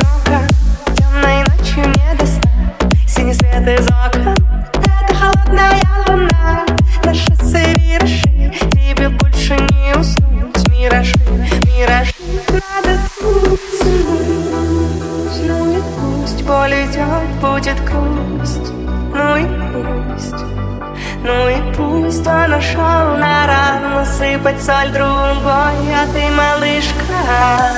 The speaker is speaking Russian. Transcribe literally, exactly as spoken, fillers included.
одиноко, темной ночью не достать синий свет из окон. Это холодная луна, на шоссе виражи, тебе больше не уснуть. Миражи, миражи, надо уснуть. Ну и пусть боль идет, будет грусть. Ну и пусть, ну и пусть он ушел на рану сыпать соль другой, а ты, малышка,